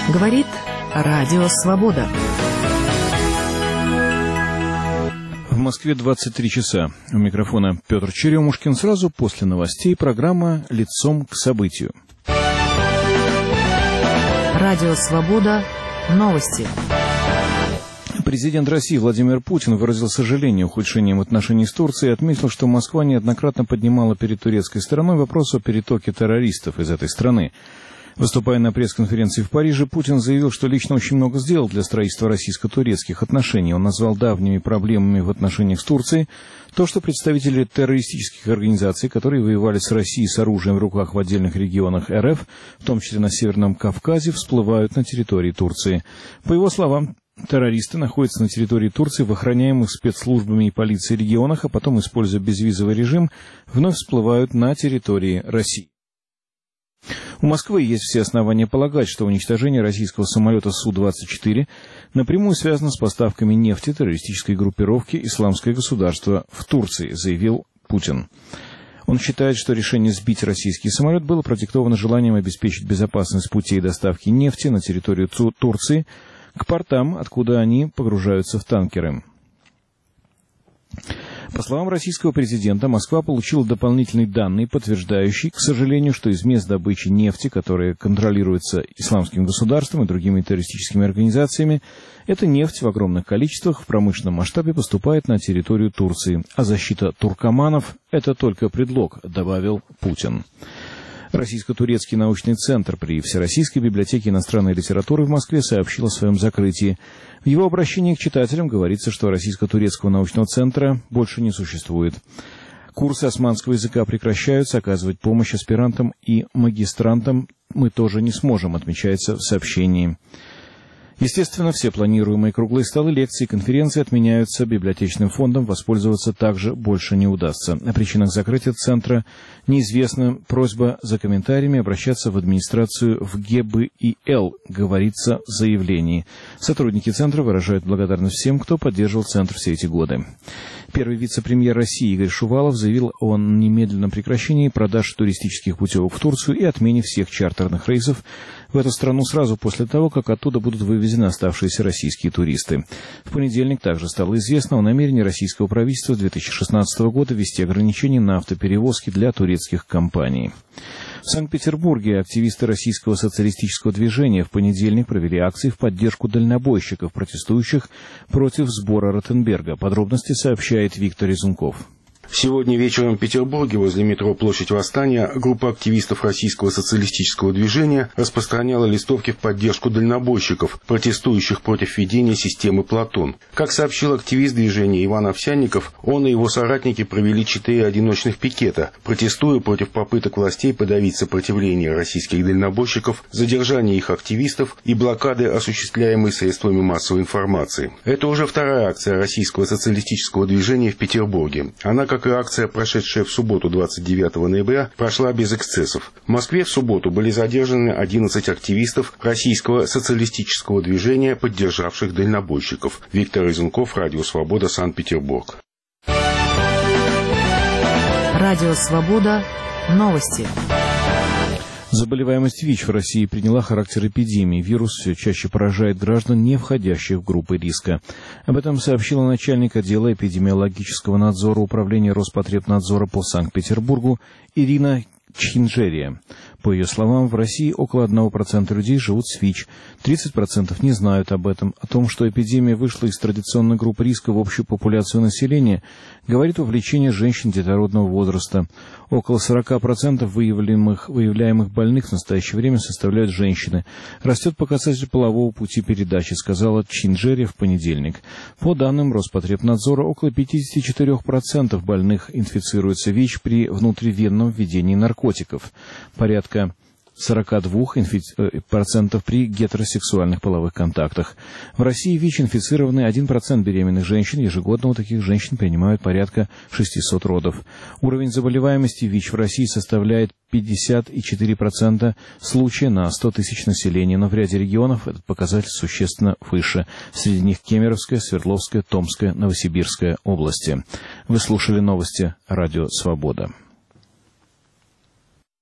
Говорит Радио Свобода. В Москве 23 часа. У микрофона Петр Черемушкин. Сразу после новостей программа «Лицом к событию». Радио Свобода. Новости. Президент России Владимир Путин выразил сожаление ухудшением отношений с Турцией и отметил, что Москва неоднократно поднимала перед турецкой стороной вопрос о перетоке террористов из этой страны. Выступая на пресс-конференции в Париже, Путин заявил, что лично очень много сделал для строительства российско-турецких отношений. Он назвал давними проблемами в отношениях с Турцией то, что представители террористических организаций, которые воевали с Россией с оружием в руках в отдельных регионах РФ, в том числе на Северном Кавказе, всплывают на территории Турции. По его словам, террористы находятся на территории Турции в охраняемых спецслужбами и полицией регионах, а потом, используя безвизовый режим, вновь всплывают на территории России. У Москвы есть все основания полагать, что уничтожение российского самолета Су-24 напрямую связано с поставками нефти террористической группировки «Исламское государство» в Турции, заявил Путин. Он считает, что решение сбить российский самолет было продиктовано желанием обеспечить безопасность путей доставки нефти на территорию Турции к портам, откуда они погружаются в танкеры. По словам российского президента, Москва получила дополнительные данные, подтверждающие, к сожалению, что из мест добычи нефти, которые контролируются Исламским государством и другими террористическими организациями, эта нефть в огромных количествах в промышленном масштабе поступает на территорию Турции, а защита туркоманов – это только предлог, добавил Путин. Российско-турецкий научный центр при Всероссийской библиотеке иностранной литературы в Москве сообщил о своем закрытии. В его обращении к читателям говорится, что Российско-турецкого научного центра больше не существует. Курсы османского языка прекращаются, оказывать помощь аспирантам и магистрантам мы тоже не сможем, отмечается в сообщении. Естественно, все планируемые круглые столы, лекции и конференции отменяются. Библиотечным фондом воспользоваться также больше не удастся. О причинах закрытия центра неизвестно. Просьба за комментариями обращаться в администрацию в ГБИЛ, говорится в заявлении. Сотрудники центра выражают благодарность всем, кто поддерживал центр все эти годы. Первый вице-премьер России Игорь Шувалов заявил о немедленном прекращении продаж туристических путевок в Турцию и отмене всех чартерных рейсов в эту страну сразу после того, как оттуда будут вывезены оставшиеся российские туристы. В понедельник также стало известно о намерении российского правительства с 2016 года ввести ограничения на автоперевозки для турецких компаний. В Санкт-Петербурге активисты российского социалистического движения в понедельник провели акции в поддержку дальнобойщиков, протестующих против сбора Ротенберга. Подробности сообщает Виктор Резунков. Сегодня вечером в Петербурге возле метро Площадь Восстания группа активистов российского социалистического движения распространяла листовки в поддержку дальнобойщиков, протестующих против введения системы Платон. Как сообщил активист движения Иван Овсянников, он и его соратники провели 4 одиночных пикета, протестуя против попыток властей подавить сопротивление российских дальнобойщиков, задержания их активистов и блокады, осуществляемой средствами массовой информации. Это уже вторая акция российского социалистического движения в Петербурге. Она, как и акция, прошедшая в субботу 29 ноября, прошла без эксцессов. В Москве в субботу были задержаны 11 активистов российского социалистического движения, поддержавших дальнобойщиков. Виктор Резунков, Радио Свобода, Санкт-Петербург. Радио Свобода. Новости. Заболеваемость ВИЧ в России приняла характер эпидемии. Вирус все чаще поражает граждан, не входящих в группы риска. Об этом сообщила начальник отдела эпидемиологического надзора Управления Роспотребнадзора по Санкт-Петербургу Ирина Чинжерия. По ее словам, в России около 1% людей живут с ВИЧ. 30% не знают об этом. О том, что эпидемия вышла из традиционной группы риска в общую популяцию населения, говорит увлечение женщин детородного возраста. Около 40% выявляемых больных в настоящее время составляют женщины. Растет показатель полового пути передачи, сказала Чинжерия в понедельник. По данным Роспотребнадзора, около 54% больных инфицируются ВИЧ при внутривенном введении наркотиков. Порядка 42% при гетеросексуальных половых контактах. В России ВИЧ инфицированы 1% беременных женщин. Ежегодно у таких женщин принимают порядка 600 родов. Уровень заболеваемости ВИЧ в России составляет 54% случая на 100 тысяч населения, но в ряде регионов этот показатель существенно выше. Среди них Кемеровская, Свердловская, Томская, Новосибирская области. Вы слушали новости Радио Свобода.